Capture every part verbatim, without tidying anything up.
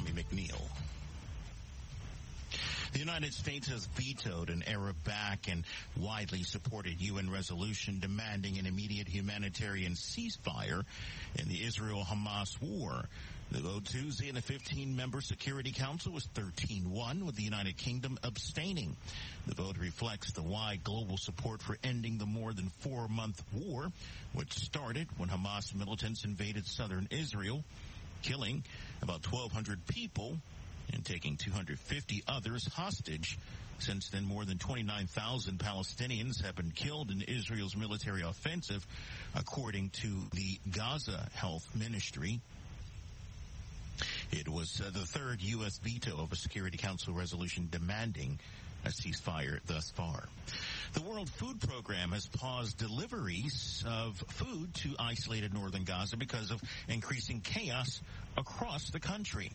Tommy McNeil. The United States has vetoed an Arab-backed and widely supported U N resolution demanding an immediate humanitarian ceasefire in the Israel-Hamas war. The vote Tuesday in the fifteen-member Security Council was thirteen one, with the United Kingdom abstaining. The vote reflects the wide global support for ending the more than four-month war, which started when Hamas militants invaded southern Israel, killing about twelve hundred people and taking two hundred fifty others hostage. Since then, more than twenty-nine thousand Palestinians have been killed in Israel's military offensive, according to the Gaza Health Ministry. It was uh, the third U S veto of a Security Council resolution demanding a ceasefire thus far. The World Food Program has paused deliveries of food to isolated northern Gaza because of increasing chaos across the country.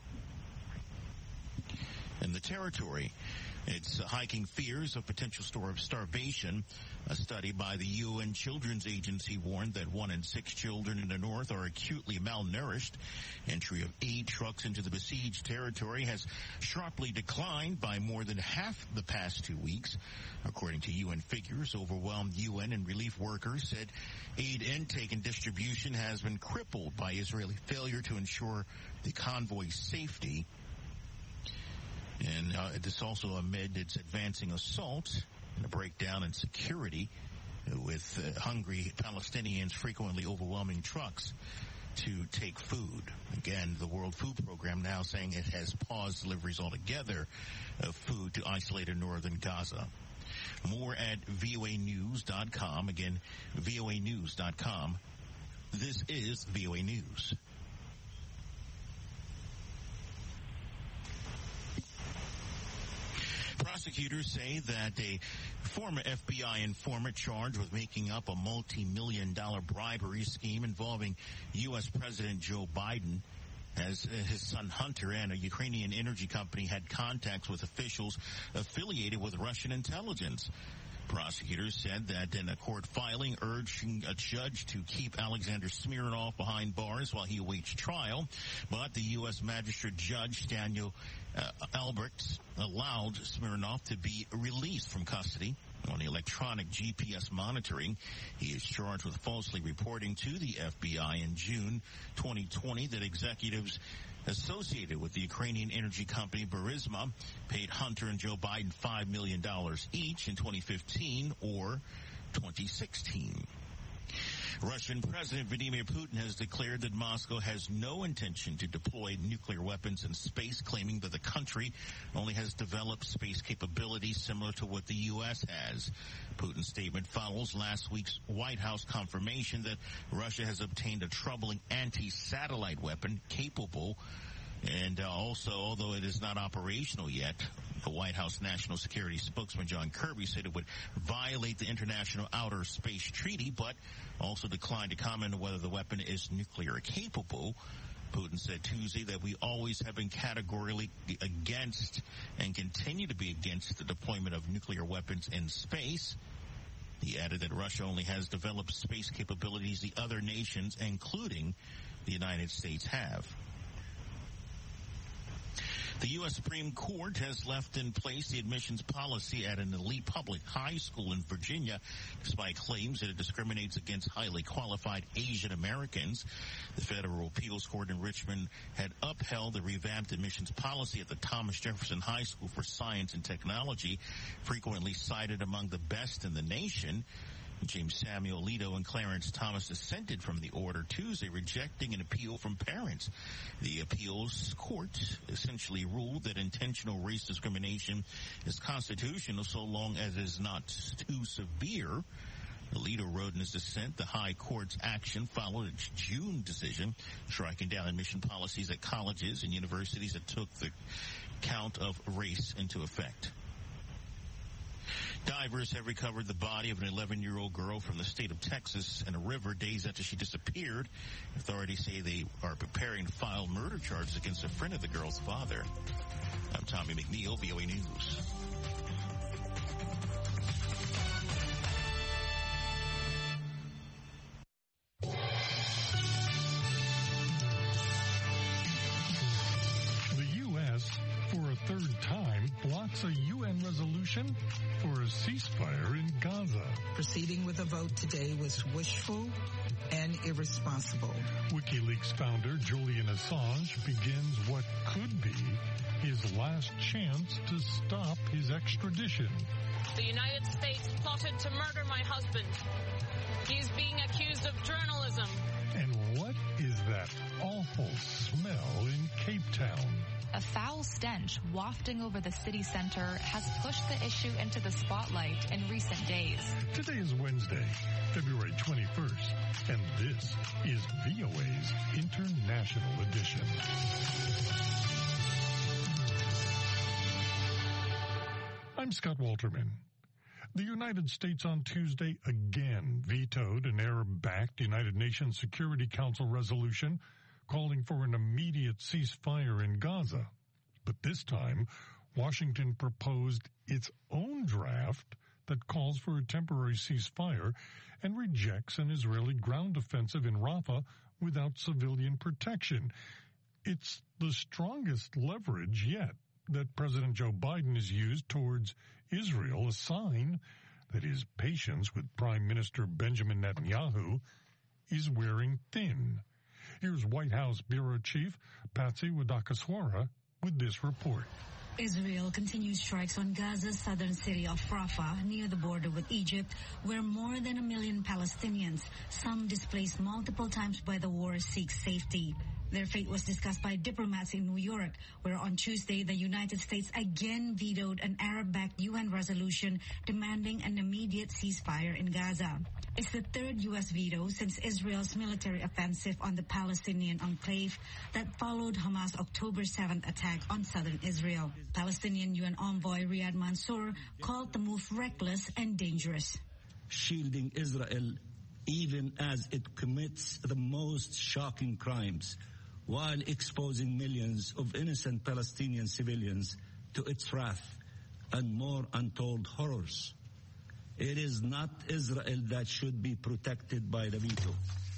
In the territory, it's hiking fears of potential store of starvation. A study by the U N Children's Agency warned that one in six children in the north are acutely malnourished. Entry of aid trucks into the besieged territory has sharply declined by more than half the past two weeks. According to U N figures, overwhelmed U N and relief workers said aid intake and distribution has been crippled by Israeli failure to ensure the convoy's safety. And uh, this also amid its advancing assault and a breakdown in security, with uh, hungry Palestinians frequently overwhelming trucks to take food. Again, the World Food Program now saying it has paused deliveries altogether of food to isolated northern Gaza. More at V O A news dot com. Again, V O A news dot com. This is V O A News. Prosecutors say that a former F B I informant charged with making up a multi-million dollar bribery scheme involving U S President Joe Biden, as his son Hunter and a Ukrainian energy company had contacts with officials affiliated with Russian intelligence. Prosecutors said that in a court filing urging a judge to keep Alexander Smirnov behind bars while he awaits trial, but the U S magistrate judge Daniel uh, Albrecht allowed Smirnov to be released from custody on electronic G P S monitoring. He is charged with falsely reporting to the F B I in June twenty twenty that executives associated with the Ukrainian energy company Burisma paid Hunter and Joe Biden five million dollars each in twenty fifteen or twenty sixteen. Russian President Vladimir Putin has declared that Moscow has no intention to deploy nuclear weapons in space, claiming that the country only has developed space capabilities similar to what the U S has. Putin's statement follows last week's White House confirmation that Russia has obtained a troubling anti-satellite weapon capable, and uh, also, although it is not operational yet, the White House National Security spokesman John Kirby said it would violate the International Outer Space Treaty, but also declined to comment on whether the weapon is nuclear capable. Putin said Tuesday that we always have been categorically against and continue to be against the deployment of nuclear weapons in space. He added that Russia only has developed space capabilities the other nations, including the United States, have. The U S Supreme Court has left in place the admissions policy at an elite public high school in Virginia, despite claims that it discriminates against highly qualified Asian Americans. The Federal Appeals Court in Richmond had upheld the revamped admissions policy at the Thomas Jefferson High School for Science and Technology, frequently cited among the best in the nation. James Samuel Alito and Clarence Thomas dissented from the order Tuesday, rejecting an appeal from parents. The appeals court essentially ruled that intentional race discrimination is constitutional so long as it is not too severe. Alito wrote in his dissent, the high court's action followed its June decision, striking down admission policies at colleges and universities that took the count of race into effect. Divers have recovered the body of an eleven-year-old girl from the state of Texas in a river days after she disappeared. Authorities say they are preparing to file murder charges against a friend of the girl's father. I'm Tommy McNeil, V O A News. The U petition for a ceasefire in Gaza. Proceeding with a vote today was wishful and irresponsible. WikiLeaks founder Julian Assange begins what could be his last chance to stop his extradition. The United States plotted to murder my husband. He is being accused of journalism. And what is that awful smell in Cape Town? A foul stench wafting over the city center has pushed the issue into the spotlight in recent days. Today is Wednesday, February twenty-first, and this is V O A's International Edition. I'm Scott Walterman. The United States on Tuesday again vetoed an Arab-backed United Nations Security Council resolution calling for an immediate ceasefire in Gaza. But this time, Washington proposed its own draft that calls for a temporary ceasefire and rejects an Israeli ground offensive in Rafah without civilian protection. It's the strongest leverage yet that President Joe Biden has used towards Israel, a sign that his patience with Prime Minister Benjamin Netanyahu is wearing thin. Here's White House Bureau Chief Patsy Widakuswara with this report. Israel continues strikes on Gaza's southern city of Rafah, near the border with Egypt, where more than a million Palestinians, some displaced multiple times by the war, seek safety. Their fate was discussed by diplomats in New York, where on Tuesday the United States again vetoed an Arab-backed U N resolution demanding an immediate ceasefire in Gaza. It's the third U S veto since Israel's military offensive on the Palestinian enclave that followed Hamas' October seventh attack on southern Israel. Palestinian U N envoy Riyad Mansour called the move reckless and dangerous. Shielding Israel even as it commits the most shocking crimes, while exposing millions of innocent Palestinian civilians to its wrath and more untold horrors. It is not Israel that should be protected by the veto.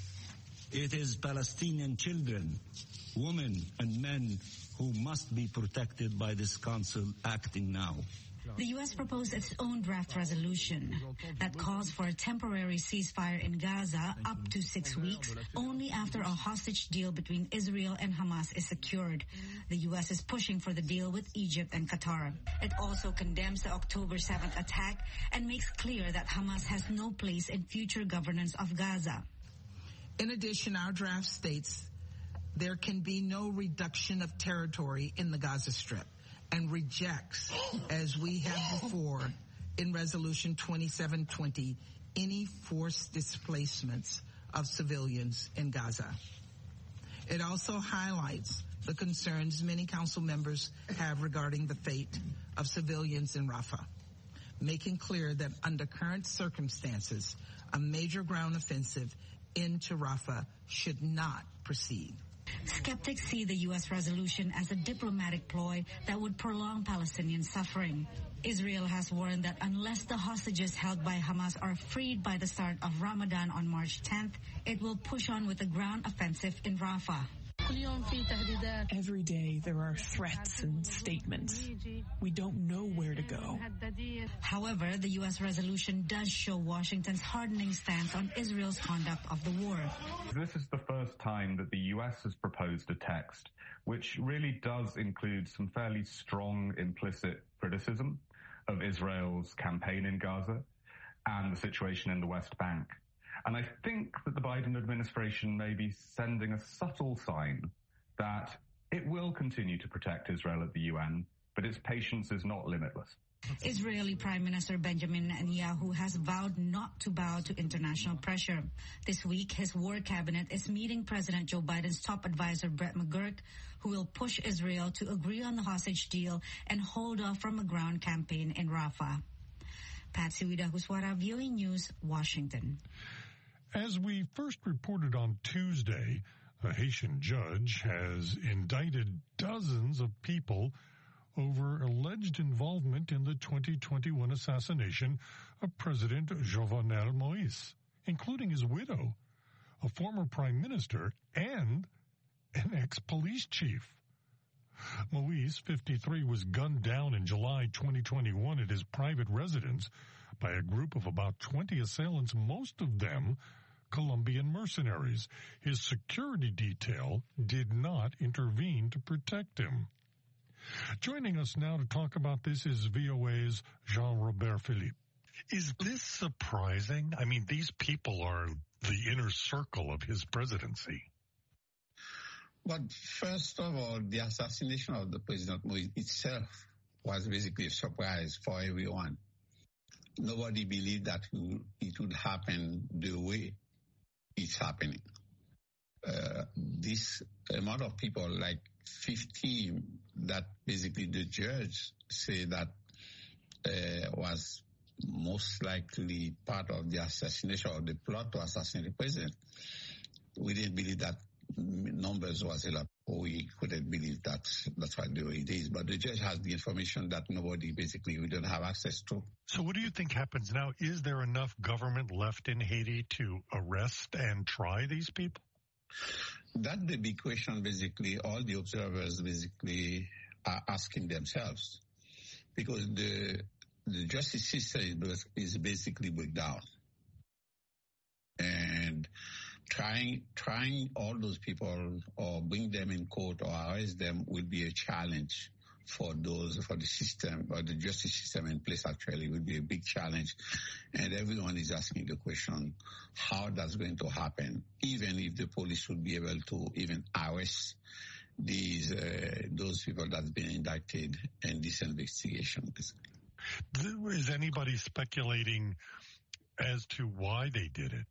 It is Palestinian children, women, and men who must be protected by this council acting now. The U S proposed its own draft resolution that calls for a temporary ceasefire in Gaza up to six weeks, only after a hostage deal between Israel and Hamas is secured. The U S is pushing for the deal with Egypt and Qatar. It also condemns the October seventh attack and makes clear that Hamas has no place in future governance of Gaza. In addition, our draft states there can be no reduction of territory in the Gaza Strip, and rejects, as we have before in Resolution twenty-seven twenty, any forced displacements of civilians in Gaza. It also highlights the concerns many council members have regarding the fate of civilians in Rafah, making clear that under current circumstances, a major ground offensive into Rafah should not proceed. Skeptics see the U S resolution as a diplomatic ploy that would prolong Palestinian suffering. Israel has warned that unless the hostages held by Hamas are freed by the start of Ramadan on March tenth, it will push on with a ground offensive in Rafah. Every day there are threats and statements. We don't know where to go. However, the U S resolution does show Washington's hardening stance on Israel's conduct of the war. This is the first time that the U S has proposed a text which really does include some fairly strong implicit criticism of Israel's campaign in Gaza and the situation in the West Bank. And I think that the Biden administration may be sending a subtle sign that it will continue to protect Israel at the U N, but its patience is not limitless. Israeli Prime Minister Benjamin Netanyahu has vowed not to bow to international pressure. This week, his war cabinet is meeting President Joe Biden's top advisor, Brett McGurk, who will push Israel to agree on the hostage deal and hold off from a ground campaign in Rafah. Patsy Widakuswara, V O A News, Washington. As we first reported on Tuesday, a Haitian judge has indicted dozens of people over alleged involvement in the twenty twenty-one assassination of President Jovenel Moïse, including his widow, a former prime minister, and an ex-police chief. Moise, fifty-three, was gunned down in July twenty twenty-one at his private residence by a group of about twenty assailants, most of them Colombian mercenaries. His security detail did not intervene to protect him. Joining us now to talk about this is V O A's Jean-Robert Philippe. Is this surprising? I mean, these people are the inner circle of his presidency. But first of all, the assassination of the President Moise itself was basically a surprise for everyone. Nobody believed that it would happen the way it's happening. Uh, this amount of people, like fifty, that basically the judge say that uh, was most likely part of the assassination or the plot to assassinate the president. We didn't believe that numbers was a lot. We couldn't believe that that's what the way it is. But the judge has the information that nobody, basically, we don't have access to. So what do you think happens now? Is there enough government left in Haiti to arrest and try these people? That's the big question, basically. All the observers, basically, are asking themselves. Because the the justice system is, is basically break down. And trying trying all those people or bring them in court or arrest them will be a challenge for those, for the system, or the justice system in place actually will be a big challenge. And everyone is asking the question, how that's going to happen, even if the police would be able to even arrest these uh, those people that's been indicted in this investigation. Is anybody speculating as to why they did it?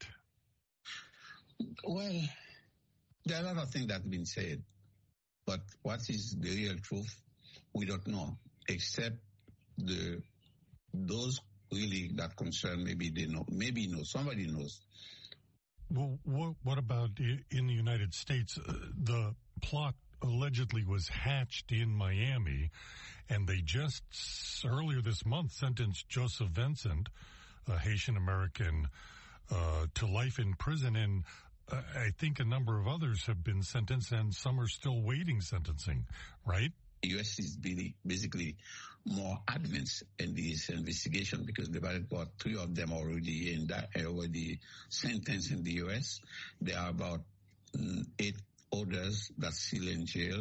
Well, there are a lot of things that have been said, but what is the real truth, we don't know, except the those really that concern, maybe they know, maybe know, somebody knows. Well, what, what about in the United States? Uh, the plot allegedly was hatched in Miami, and they just earlier this month sentenced Joseph Vincent, a Haitian-American, uh, to life in prison, and uh, I think a number of others have been sentenced, and some are still waiting sentencing, right? The U S is really basically more advanced in this investigation because they've got three of them already in that, already sentenced in the U S. There are about mm, eight others that's still in jail,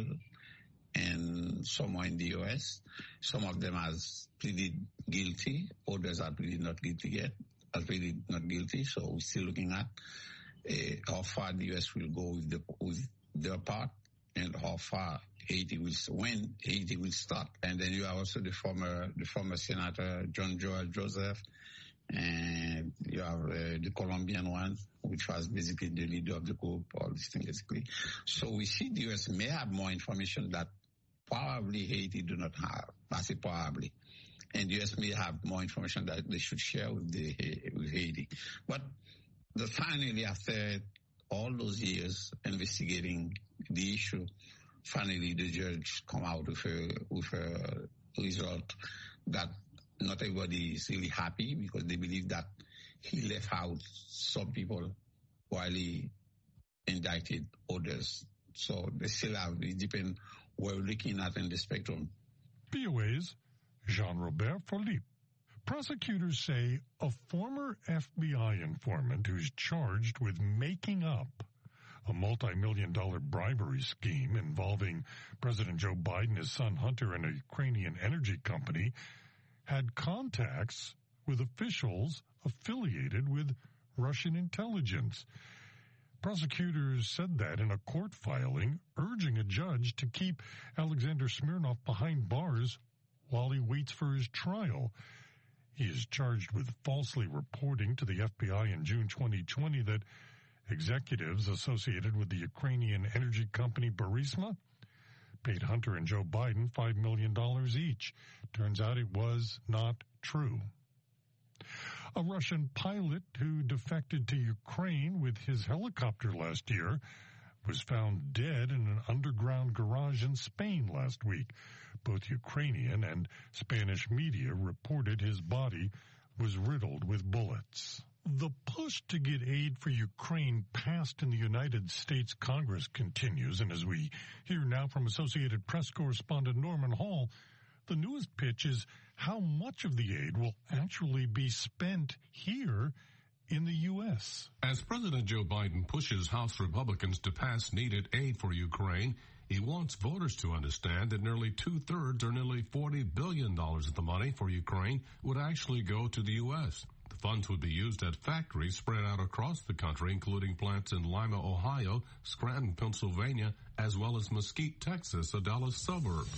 and some are in the U S. Some of them has pleaded guilty. Others are pleaded not guilty yet, are pleaded not guilty. So we're still looking at uh, how far the U S will go with, the, with their part and how far Haiti will, when Haiti will start. And then you have also the former, the former Senator John Joel Joseph, and you have uh, the Colombian one, which was basically the leader of the group, all these things basically. So we see the U S may have more information that probably Haiti do not have. I say probably. And the U S may have more information that they should share with, the, with Haiti. But the, finally, after all those years investigating the issue, finally the judge come out with a, with a result that not everybody is really happy because they believe that he left out some people while he indicted others. So they still have, it depends where we're looking at in the spectrum. V O A's Jean-Robert Philippe. Prosecutors say a former F B I informant who's charged with making up a multi-million dollar bribery scheme involving President Joe Biden, his son Hunter, and a Ukrainian energy company had contacts with officials affiliated with Russian intelligence. Prosecutors said that in a court filing, urging a judge to keep Alexander Smirnov behind bars while he waits for his trial. He is charged with falsely reporting to the F B I in June twenty twenty that executives associated with the Ukrainian energy company Burisma paid Hunter and Joe Biden five million dollars each. Turns out it was not true. A Russian pilot who defected to Ukraine with his helicopter last year was found dead in an underground garage in Spain last week. Both Ukrainian and Spanish media reported his body was riddled with bullets. The push to get aid for Ukraine passed in the United States Congress continues, and as we hear now from Associated Press correspondent Norman Hall, the newest pitch is how much of the aid will actually be spent here in the U S. As President Joe Biden pushes House Republicans to pass needed aid for Ukraine, he wants voters to understand that nearly two-thirds or nearly forty billion dollars of the money for Ukraine would actually go to the U S. The funds would be used at factories spread out across the country, including plants in Lima, Ohio, Scranton, Pennsylvania, as well as Mesquite, Texas, a Dallas suburb.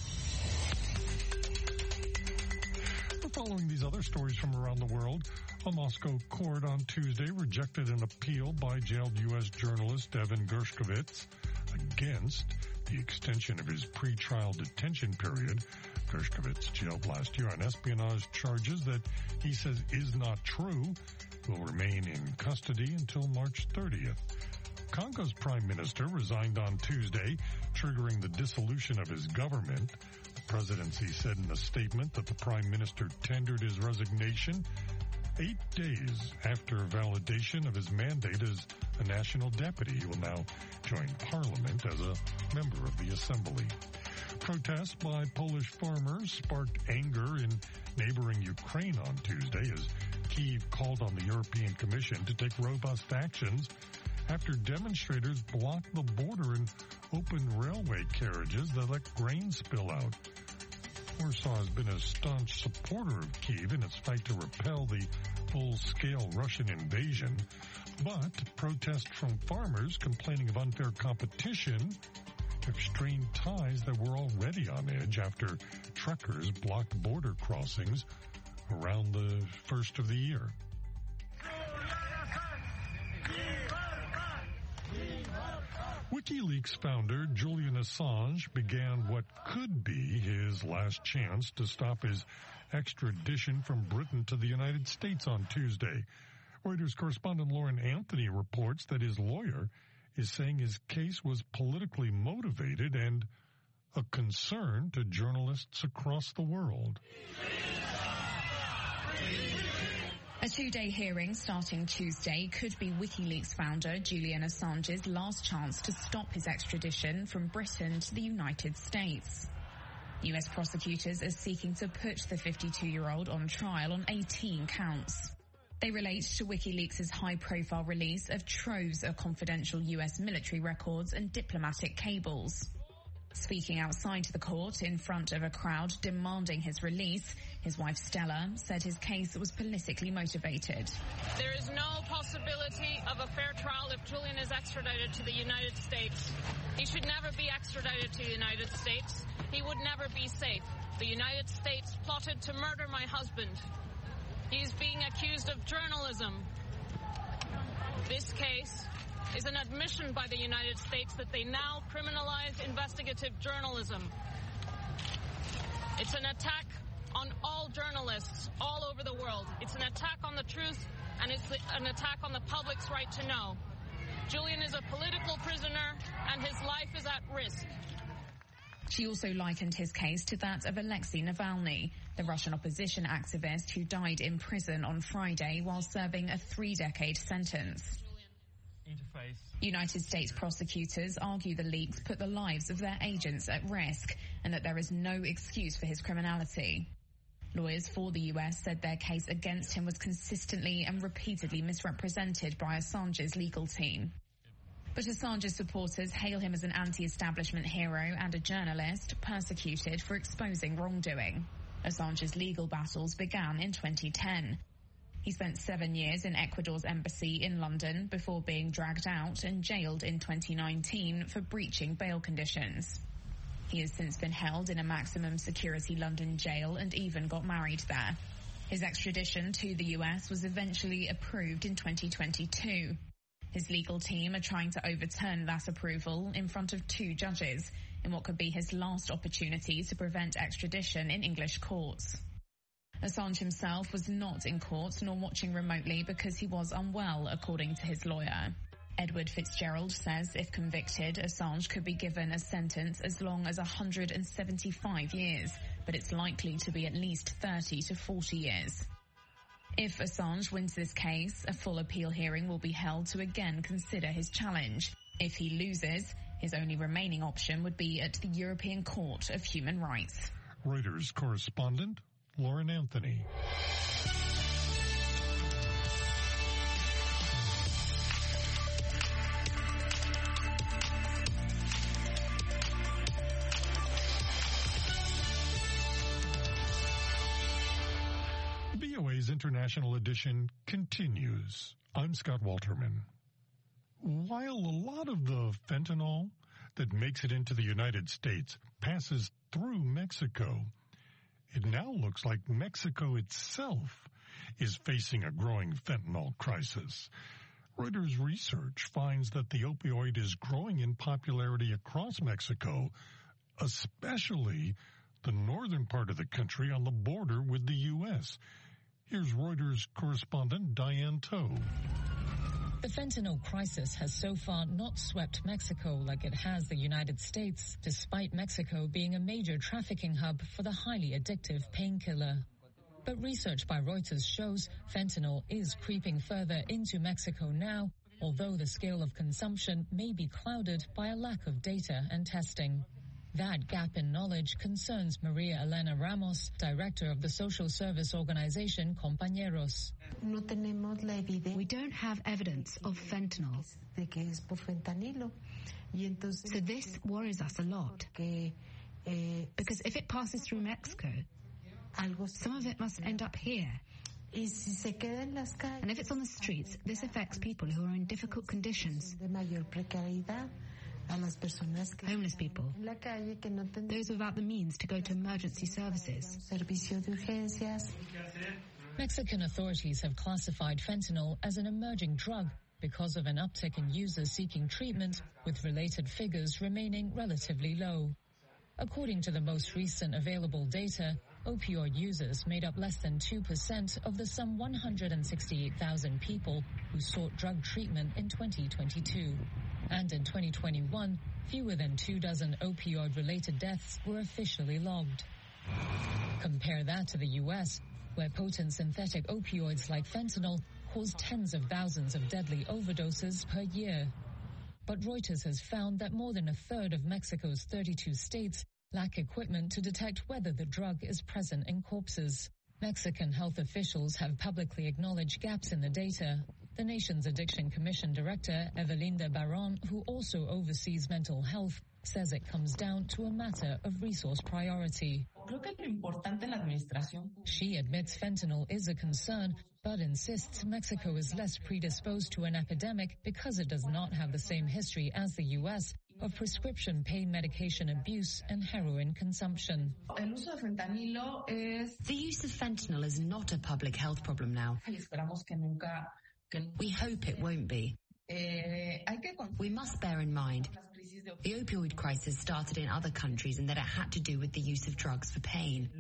Following these other stories from around the world, a Moscow court on Tuesday rejected an appeal by jailed U S journalist Evan Gershkovich against the extension of his pretrial detention period. Gershkovich, jailed last year on espionage charges that he says is not true, will remain in custody until March thirtieth. Congo's prime minister resigned on Tuesday, triggering the dissolution of his government. The presidency said in a statement that the prime minister tendered his resignation eight days after validation of his mandate as a national deputy. He will now join parliament as a member of the assembly. Protests by Polish farmers sparked anger in neighboring Ukraine on Tuesday as Kyiv called on the European Commission to take robust actions after demonstrators blocked the border and opened railway carriages that let grain spill out. Warsaw has been a staunch supporter of Kyiv in its fight to repel the full-scale Russian invasion, but protests from farmers complaining of unfair competition have strained ties that were already on edge after truckers blocked border crossings around the first of the year. WikiLeaks founder Julian Assange began what could be his last chance to stop his extradition from Britain to the United States on Tuesday. Reuters correspondent Lauren Anthony reports that his lawyer is saying his case was politically motivated and a concern to journalists across the world. A two-day hearing starting Tuesday could be WikiLeaks founder Julian Assange's last chance to stop his extradition from Britain to the United States. U S prosecutors are seeking to put the fifty-two-year-old on trial on eighteen counts. They relate to WikiLeaks' high-profile release of troves of confidential U S military records and diplomatic cables. Speaking outside the court in front of a crowd demanding his release, his wife Stella said his case was politically motivated. There is no possibility of a fair trial if Julian is extradited to the United States. He should never be extradited to the United States. He would never be safe. The United States plotted to murder my husband. He is being accused of journalism. This case is an admission by the United States that they now criminalize investigative journalism. It's an attack on all journalists all over the world. It's an attack on the truth, and it's an attack on the public's right to know. Julian is a political prisoner, and his life is at risk. She also likened his case to that of Alexei Navalny, the Russian opposition activist who died in prison on Friday while serving a three-decade sentence. United States prosecutors argue the leaks put the lives of their agents at risk and that there is no excuse for his criminality. Lawyers for the U S said their case against him was consistently and repeatedly misrepresented by Assange's legal team. But Assange's supporters hail him as an anti-establishment hero and a journalist persecuted for exposing wrongdoing. Assange's legal battles began in twenty ten. He spent seven years in Ecuador's embassy in London before being dragged out and jailed in twenty nineteen for breaching bail conditions. He has since been held in a maximum security London jail and even got married there. His extradition to the U S was eventually approved in twenty twenty-two. His legal team are trying to overturn that approval in front of two judges in what could be his last opportunity to prevent extradition in English courts. Assange himself was not in court nor watching remotely because he was unwell, according to his lawyer. Edward Fitzgerald says if convicted, Assange could be given a sentence as long as one hundred seventy-five years, but it's likely to be at least thirty to forty years. If Assange wins this case, a full appeal hearing will be held to again consider his challenge. If he loses, his only remaining option would be at the European Court of Human Rights. Reuters correspondent Lauren Anthony. V O A's International Edition continues. I'm Scott Walterman. While a lot of the fentanyl that makes it into the United States passes through Mexico, it now looks like Mexico itself is facing a growing fentanyl crisis. Reuters research finds that the opioid is growing in popularity across Mexico, especially the northern part of the country on the border with the U S. Here's Reuters correspondent Diane Toe. The fentanyl crisis has so far not swept Mexico like it has the United States, despite Mexico being a major trafficking hub for the highly addictive painkiller. But research by Reuters shows fentanyl is creeping further into Mexico now, although the scale of consumption may be clouded by a lack of data and testing. That gap in knowledge concerns Maria Elena Ramos, director of the social service organization Compañeros. We don't have evidence of fentanyl. So this worries us a lot. Because if it passes through Mexico, some of it must end up here. And if it's on the streets, this affects people who are in difficult conditions. Homeless people, those without the means to go to emergency services. Mexican authorities have classified fentanyl as an emerging drug because of an uptick in users seeking treatment, with related figures remaining relatively low. According to the most recent available data, opioid users made up less than two percent of the some one hundred sixty-eight thousand people who sought drug treatment in twenty twenty-two. And in twenty twenty-one, fewer than two dozen opioid-related deaths were officially logged. Compare that to the U S, where potent synthetic opioids like fentanyl cause tens of thousands of deadly overdoses per year. But Reuters has found that more than a third of Mexico's thirty-two states lack equipment to detect whether the drug is present in corpses. Mexican health officials have publicly acknowledged gaps in the data. The nation's Addiction Commission Director, Evelinda Barron, who also oversees mental health, says it comes down to a matter of resource priority. She admits fentanyl is a concern, but insists Mexico is less predisposed to an epidemic because it does not have the same history as the U S of prescription pain medication abuse and heroin consumption. The use of fentanyl is not a public health problem now. We hope it won't be. We must bear in mind, the opioid crisis started in other countries and that it had to do with the use of drugs for pain.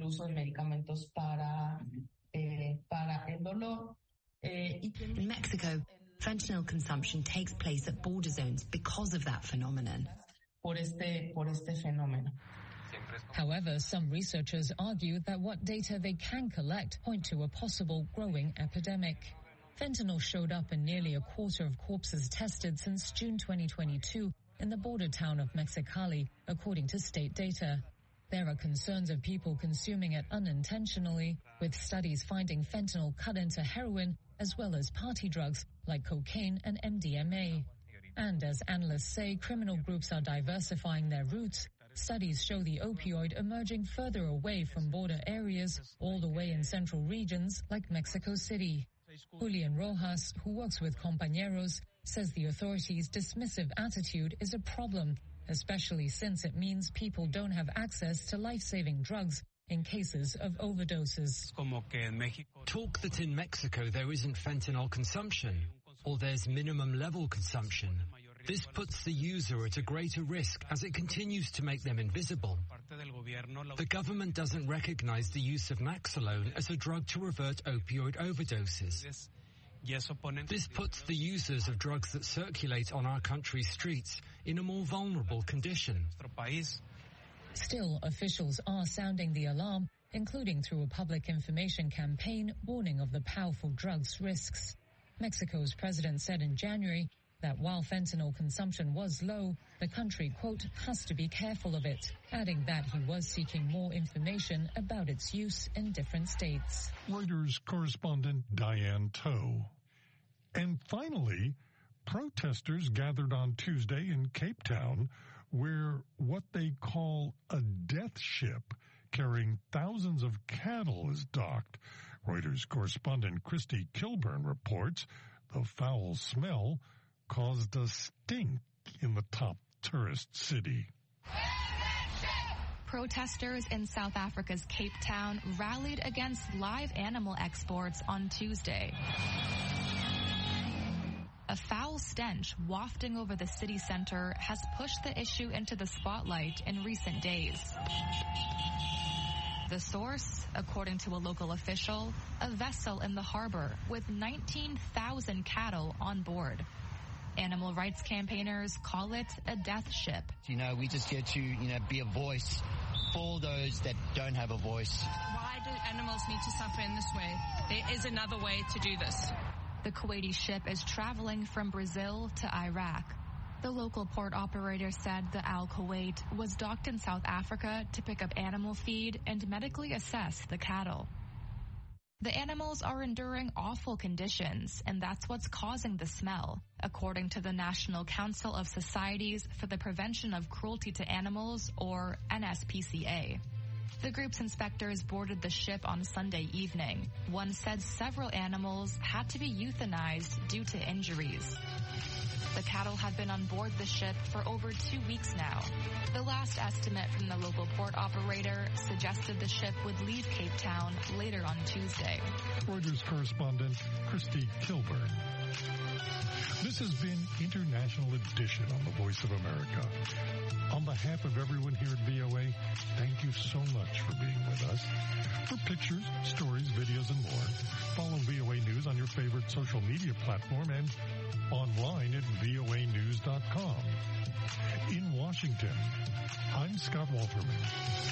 In Mexico, fentanyl consumption takes place at border zones because of that phenomenon. However, some researchers argue that what data they can collect point to a possible growing epidemic. Fentanyl showed up in nearly a quarter of corpses tested since June twenty twenty-two in the border town of Mexicali, according to state data. There are concerns of people consuming it unintentionally, with studies finding fentanyl cut into heroin as well as party drugs like cocaine and M D M A. And as analysts say, criminal groups are diversifying their routes. Studies show the opioid emerging further away from border areas, all the way in central regions like Mexico City. Julian Rojas, who works with Compañeros, says the authorities' dismissive attitude is a problem, especially since it means people don't have access to life-saving drugs in cases of overdoses. Talk that in Mexico there isn't fentanyl consumption, or there's minimum level consumption. This puts the user at a greater risk as it continues to make them invisible. The government doesn't recognize the use of Naloxone as a drug to revert opioid overdoses. This puts the users of drugs that circulate on our country's streets in a more vulnerable condition. Still, officials are sounding the alarm including through a public information campaign warning of the powerful drug's risks. Mexico's president said in January that while fentanyl consumption was low, the country, quote, has to be careful of it, adding that he was seeking more information about its use in different states. Reuters correspondent Diane Toe. And finally, protesters gathered on Tuesday in Cape Town, where what they call a death ship carrying thousands of cattle is docked. Reuters correspondent Christy Kilburn reports the foul smell caused a stink in the top tourist city. Protesters in South Africa's Cape Town rallied against live animal exports on Tuesday. A foul stench wafting over the city center has pushed the issue into the spotlight in recent days. The source, according to a local official, a vessel in the harbor with nineteen thousand cattle on board. Animal rights campaigners call it a death ship. You know, we just get to, you know, be a voice for those that don't have a voice. Why do animals need to suffer in this way? There is another way to do this. The Kuwaiti ship is traveling from Brazil to Iraq. The local port operator said the Al Kuwait was docked in South Africa to pick up animal feed and medically assess the cattle. The animals are enduring awful conditions, and that's what's causing the smell, according to the National Council of Societies for the Prevention of Cruelty to Animals, or N S P C A. The group's inspectors boarded the ship on Sunday evening. One said several animals had to be euthanized due to injuries. The cattle have been on board the ship for over two weeks now. The last estimate from the local port operator suggested the ship would leave Cape Town later on Tuesday. Reuters correspondent Christy Kilburn. This has been International Edition on the Voice of America. On behalf of everyone here at V O A, thank you so much for being with us. For pictures, stories, videos, and more, follow V O A News on your favorite social media platform and online at V O A news dot com. In Washington, I'm Scott Walterman.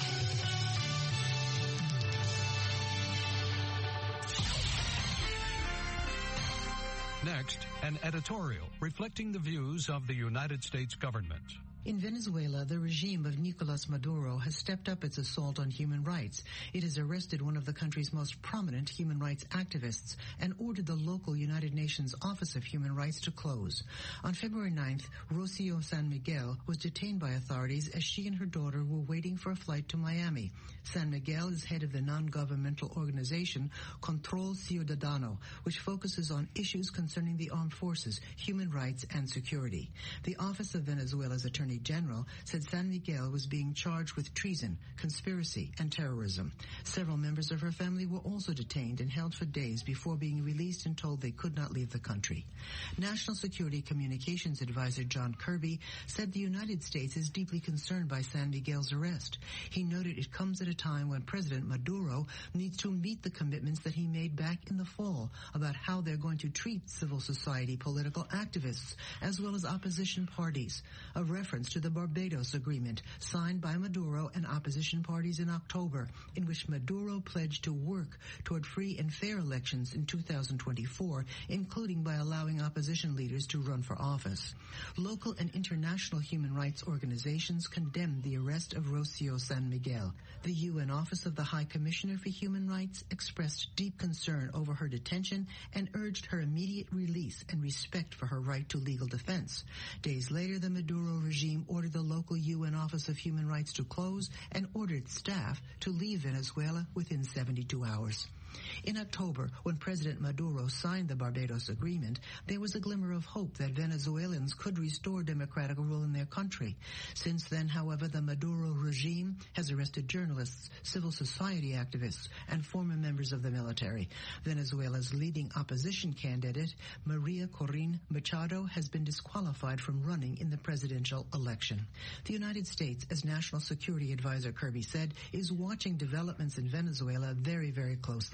Next, an editorial reflecting the views of the United States government. In Venezuela, the regime of Nicolas Maduro has stepped up its assault on human rights. It has arrested one of the country's most prominent human rights activists and ordered the local United Nations Office of Human Rights to close. On February ninth, Rocio San Miguel was detained by authorities as she and her daughter were waiting for a flight to Miami. San Miguel is head of the non-governmental organization Control Ciudadano, which focuses on issues concerning the armed forces, human rights, and security. The Office of Venezuela's Attorney General said San Miguel was being charged with treason, conspiracy, and terrorism. Several members of her family were also detained and held for days before being released and told they could not leave the country. National Security Communications Advisor John Kirby said the United States is deeply concerned by San Miguel's arrest. He noted it comes at a time when President Maduro needs to meet the commitments that he made back in the fall about how they're going to treat civil society political activists as well as opposition parties. A reference to the Barbados Agreement signed by Maduro and opposition parties in October, in which Maduro pledged to work toward free and fair elections in two thousand twenty-four, including by allowing opposition leaders to run for office. Local and international human rights organizations condemned the arrest of Rocio San Miguel. The U N Office of the High Commissioner for Human Rights expressed deep concern over her detention and urged her immediate release and respect for her right to legal defense. Days later, the Maduro regime ordered the local U N Office of Human Rights to close and ordered staff to leave Venezuela within seventy-two hours. In October, when President Maduro signed the Barbados Agreement, there was a glimmer of hope that Venezuelans could restore democratic rule in their country. Since then, however, the Maduro regime has arrested journalists, civil society activists, and former members of the military. Venezuela's leading opposition candidate, Maria Corina Machado, has been disqualified from running in the presidential election. The United States, as National Security Advisor Kirby said, is watching developments in Venezuela very, very closely.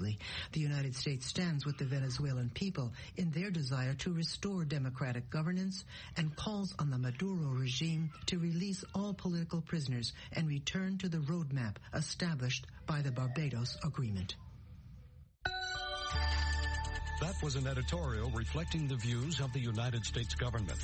decisively. The United States stands with the Venezuelan people in their desire to restore democratic governance and calls on the Maduro regime to release all political prisoners and return to the roadmap established by the Barbados Agreement. That was an editorial reflecting the views of the United States government.